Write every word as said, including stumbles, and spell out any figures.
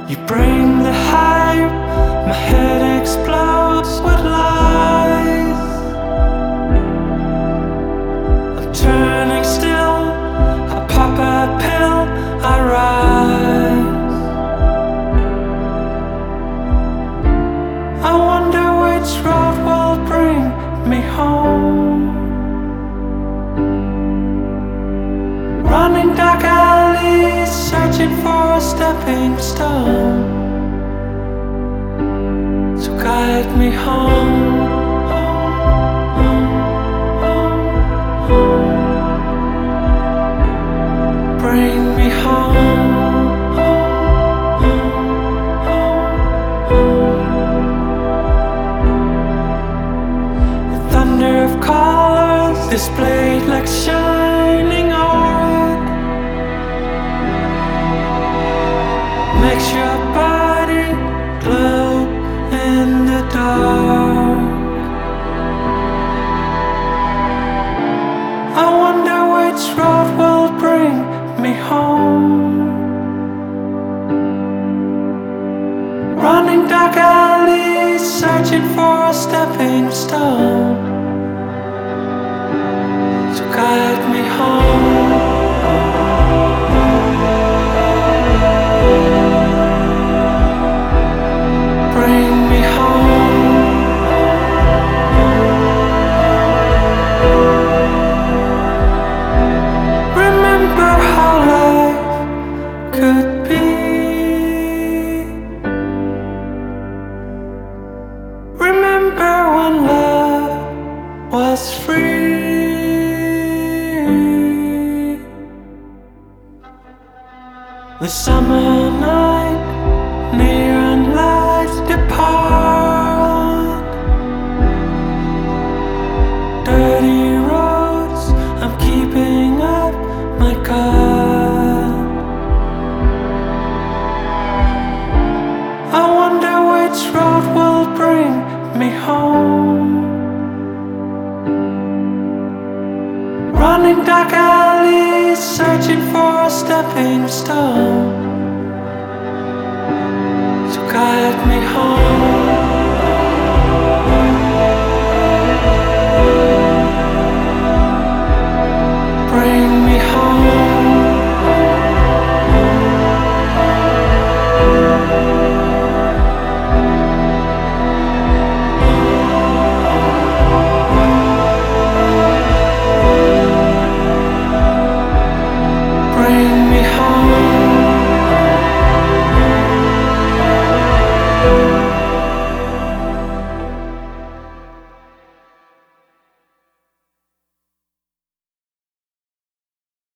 You bring the hype, my head explodes with lies. I'm turning still, I pop a pill, I rise. I wonder which road will bring me home. Running dark alleys, searching for a stepping stone to guide me home. Bring me home. The thunder of colors displayed like shining art makes your body glow in the dark. I wonder which road will bring me home. Running dark alleys, searching for a stepping stone to guide me home. Bring me home. Remember how life could be. Remember when love was free. The summer night, neon lights depart. Dirty roads, I'm keeping up my guard. I wonder which road will bring me home. Running dark alleys, searching for a stepping stone